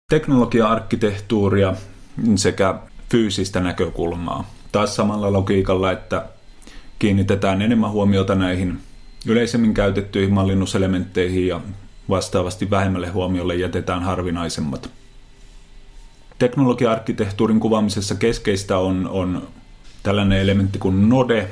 teknologia-arkkitehtuuria sekä fyysistä näkökulmaa. Taas samalla logiikalla, että kiinnitetään enemmän huomiota näihin yleisemmin käytettyihin mallinnuselementteihin ja vastaavasti vähemmälle huomiolle jätetään harvinaisemmat. Teknologia-arkkitehtuurin kuvaamisessa keskeistä on tällainen elementti kuin node,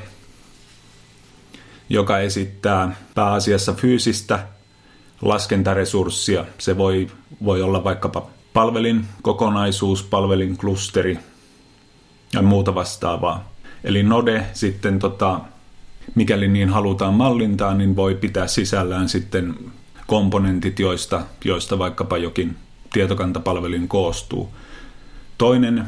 joka esittää pääasiassa fyysistä laskentaresurssia. Se voi olla vaikkapa palvelin kokonaisuus, palvelin klusteri ja muuta vastaavaa. Eli node sitten, mikäli niin halutaan mallintaa, niin voi pitää sisällään sitten komponentit, joista vaikkapa jokin tietokantapalvelin koostuu. Toinen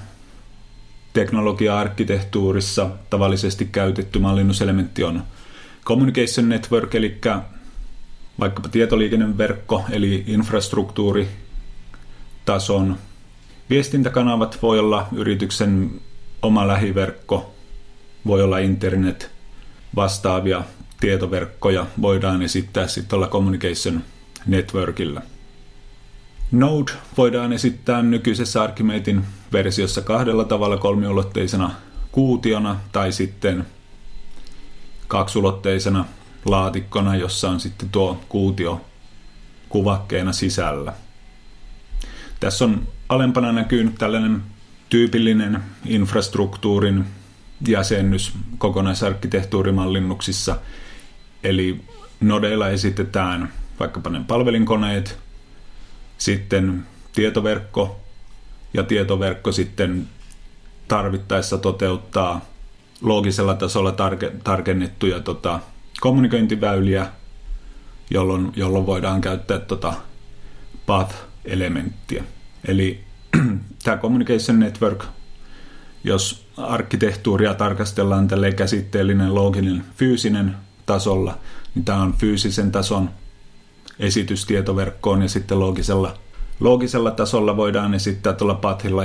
teknologia-arkkitehtuurissa tavallisesti käytetty mallinnuselementti on communication network, eli vaikkapa tietoliikenneverkko, eli infrastruktuuritason viestintäkanavat, voi olla yrityksen oma lähiverkko, voi olla internet, vastaavia tietoverkkoja voidaan esittää sitten tuolla communication networkilla. Node voidaan esittää nykyisessä Archimedein versiossa kahdella tavalla: kolmiulotteisena kuutiona tai sitten kaksulotteisena laatikkona, jossa on sitten tuo kuutio kuvakkeena sisällä. Tässä on alempana näkyy tällainen tyypillinen infrastruktuurin jäsennys kokonaisarkkitehtuurimallinnuksissa. Eli nodeilla esitetään vaikkapa ne palvelinkoneet, sitten tietoverkko, ja tietoverkko sitten tarvittaessa toteuttaa loogisella tasolla tarkennettuja kommunikointiväyliä, jolloin voidaan käyttää path-elementtiä. Eli tämä communication network, jos arkkitehtuuria tarkastellaan tälleen käsitteellinen, looginen, fyysinen tasolla, niin tämä on fyysisen tason esitys tietoverkkoon, ja sitten loogisella tasolla voidaan esittää tuolla pathilla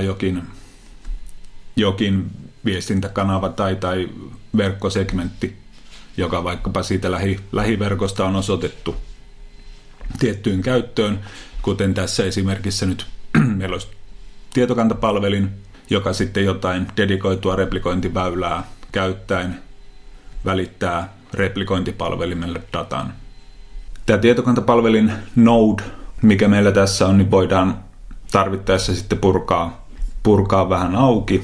jokin viestintäkanava tai verkkosegmentti, joka vaikkapa siitä lähiverkosta on osoitettu tiettyyn käyttöön, kuten tässä esimerkissä nyt meillä olisi tietokantapalvelin, joka sitten jotain dedikoitua replikointiväylää käyttäen välittää replikointipalvelimelle datan. Tämä tietokantapalvelin node, mikä meillä tässä on, niin voidaan tarvittaessa sitten purkaa vähän auki.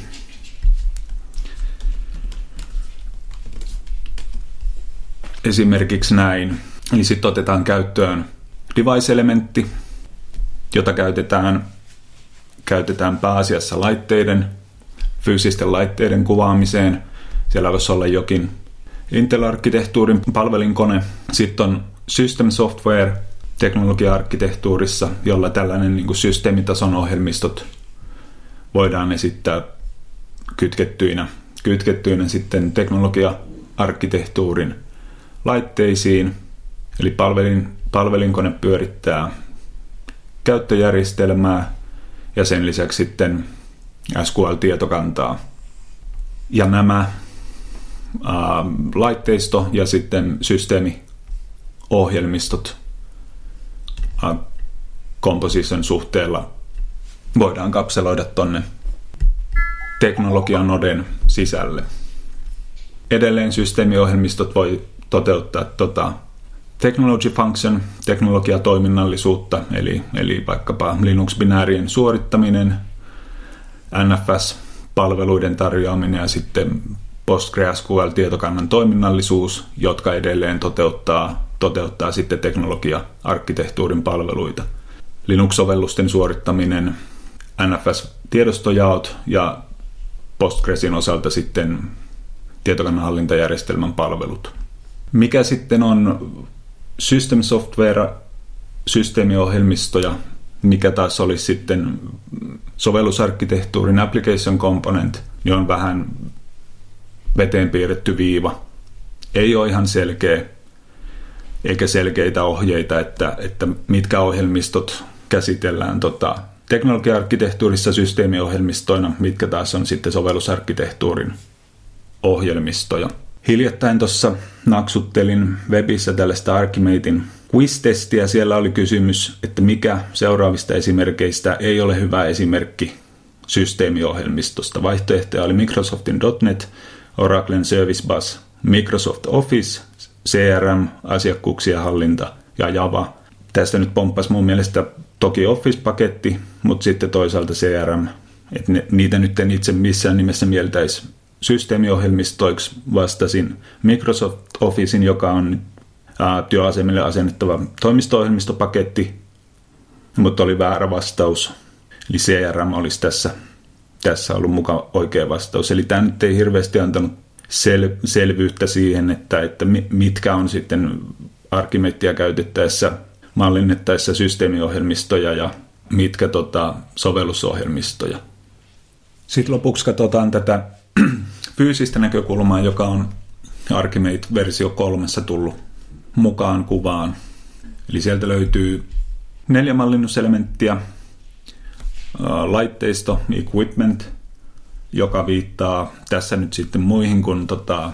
Esimerkiksi näin. Eli sitten otetaan käyttöön device-elementti, jota käytetään pääasiassa fyysisten laitteiden kuvaamiseen. Siellä voisi olla jokin Intel-arkkitehtuurin palvelinkone. Sitten on system software teknologia-arkkitehtuurissa, jolla tällainen niin kuin systeemitason ohjelmistot voidaan esittää kytkettyinä sitten teknologia-arkkitehtuurin laitteisiin. Eli palvelinkone pyörittää käyttöjärjestelmää ja sen lisäksi sitten SQL-tietokantaa. Ja nämä laitteisto ja sitten systeemiohjelmistot composition suhteella voidaan kapseloida tonne teknologianoden sisälle. Edelleen systeemiohjelmistot voi toteuttaa technology function, teknologiatoiminnallisuutta, eli vaikkapa Linux-binäärien suorittaminen, NFS-palveluiden tarjoaminen ja sitten PostgreSQL-tietokannan toiminnallisuus, jotka edelleen toteuttaa sitten teknologia-arkkitehtuurin palveluita. Linux-sovellusten suorittaminen, NFS-tiedostojaot ja Postgresin osalta sitten tietokannan hallintajärjestelmän palvelut. Mikä sitten on system software, systeemiohjelmistoja, mikä taas olisi sitten sovellusarkkitehtuurin application component, niin on vähän veteen piirretty viiva. Ei ole ihan selkeä, eikä selkeitä ohjeita, että mitkä ohjelmistot käsitellään teknologia-arkkitehtuurissa systeemiohjelmistoina, mitkä taas on sitten sovellusarkkitehtuurin ohjelmistoja. Hiljattain tuossa naksuttelin webissä tällaista Archimaden quiz-testiä. Siellä oli kysymys, että mikä seuraavista esimerkkeistä ei ole hyvä esimerkki systeemiohjelmistosta. Vaihtoehtoja oli Microsoftin .NET, Oraclen Service Bus, Microsoft Office, CRM, asiakkuuksien hallinta ja Java. Tästä nyt pomppasi mun mielestä toki Office-paketti, mutta sitten toisaalta CRM. Että niitä nyt en itse missään nimessä mieltäisi systeemiohjelmistoiksi. Vastasin Microsoft Officein, joka on työasemille asennettava toimisto-ohjelmistopaketti, mutta oli väärä vastaus. Eli CRM olisi tässä ollut mukaan oikea vastaus. Eli tämä nyt ei hirveästi antanut selvyyttä siihen, että mitkä on sitten Archimedea käytettäessä, mallinnettaessa systeemiohjelmistoja ja mitkä sovellusohjelmistoja. Sitten lopuksi katsotaan tätä fyysistä näkökulmaa, joka on Archimate-versio 3 tullut mukaan kuvaan. Eli sieltä löytyy 4 mallinnuselementtiä, laitteisto, equipment, joka viittaa tässä nyt sitten muihin kuin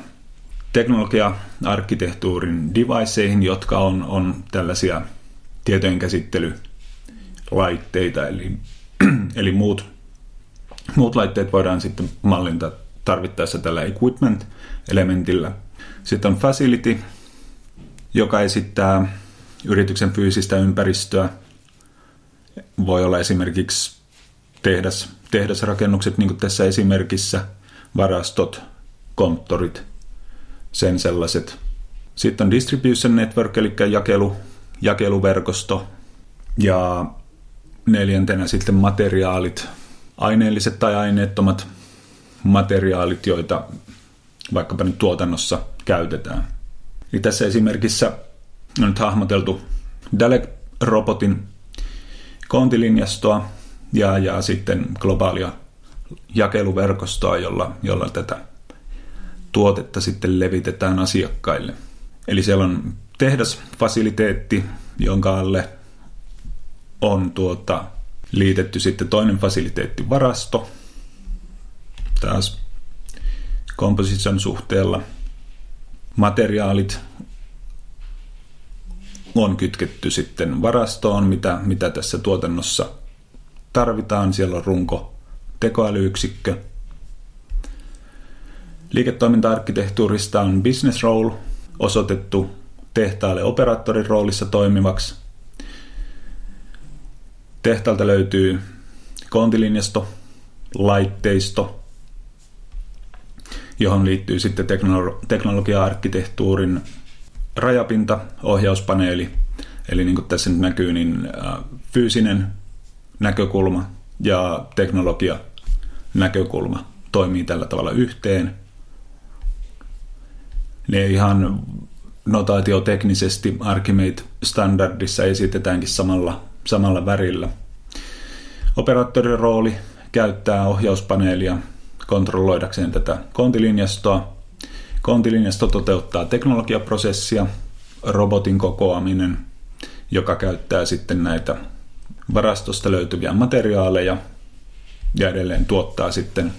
teknologia-arkkitehtuurin deviceihin, jotka on tällaisia tietojenkäsittelylaitteita, eli muut laitteet voidaan sitten mallintaa tarvittaessa tällä equipment-elementillä. Sitten on facility, joka esittää yrityksen fyysistä ympäristöä. Voi olla esimerkiksi tehdasrakennukset, niin kuin tässä esimerkissä, varastot, konttorit, sen sellaiset. Sitten on distribution network, eli jakeluverkosto. Ja 4. sitten materiaalit, aineelliset tai aineettomat materiaalit, joita vaikkapa nyt tuotannossa käytetään. Eli tässä esimerkissä on nyt hahmoteltu Dalek-robotin koontilinjastoa ja sitten globaalia jakeluverkostoa, jolla tätä tuotetta sitten levitetään asiakkaille. Eli siellä on tehdasfasiliteetti, jonka alle on liitetty sitten toinen fasiliteettivarasto, taas composition suhteella. Materiaalit on kytketty sitten varastoon, mitä tässä tuotannossa tarvitaan. Siellä on runko, tekoälyyksikkö. Liiketoiminta-arkkitehtuurista on business role osoitettu tehtaalle operaattorin roolissa toimivaksi. Tehtaalta löytyy koontilinjasto, laitteisto, johon liittyy sitten teknologia-arkkitehtuurin rajapinta, ohjauspaneeli, eli niin kuin tässä nyt näkyy, niin fyysinen näkökulma ja teknologia näkökulma toimii tällä tavalla yhteen. Ne ihan notaatioteknisesti Archimate-standardissa esitetäänkin samalla värillä. Operaattorin rooli käyttää ohjauspaneelia kontrolloidakseen tätä koontilinjastoa. Koontilinjasto toteuttaa teknologiaprosessia, robotin kokoaminen, joka käyttää sitten näitä varastosta löytyviä materiaaleja ja edelleen tuottaa sitten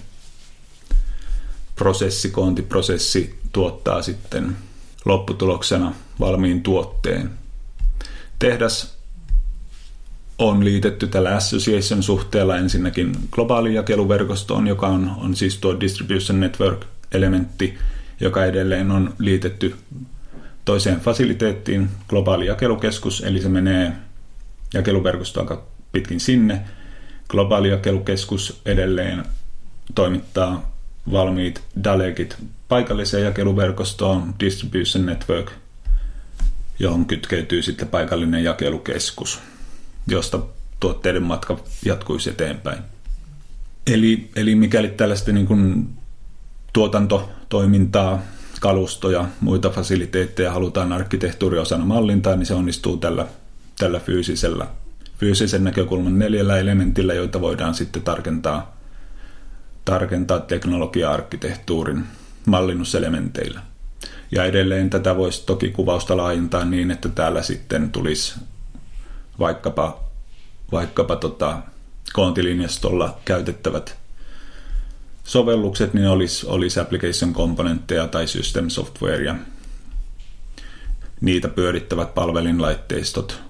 koontiprosessi tuottaa sitten lopputuloksena valmiin tuotteen. Tehdas on liitetty tällä association suhteella ensinnäkin globaaliin jakeluverkostoon, joka on siis tuo distribution network-elementti, joka edelleen on liitetty toiseen fasiliteettiin, globaali jakelukeskus, eli se menee jakeluverkostoa pitkin sinne. Globaali jakelukeskus edelleen toimittaa valmiit Dalekit paikalliseen jakeluverkostoon, distribution network, johon kytkeytyy sitten paikallinen jakelukeskus, josta tuotteiden matka jatkuisi eteenpäin. Eli mikäli tällaista niin kuin tuotantotoimintaa, kalustoja, muita fasiliteetteja halutaan arkkitehtuuriosana mallintaa, niin se onnistuu tällä fyysisen näkökulman 4 elementillä, joita voidaan sitten tarkentaa teknologia-arkkitehtuurin mallinnuselementeillä. Ja edelleen tätä voisi toki kuvausta laajentaa niin, että täällä sitten tulisi vaikkapa koontilinjastolla käytettävät sovellukset, niin olisi application komponentteja tai system softwarea. Niitä pyörittävät palvelinlaitteistot.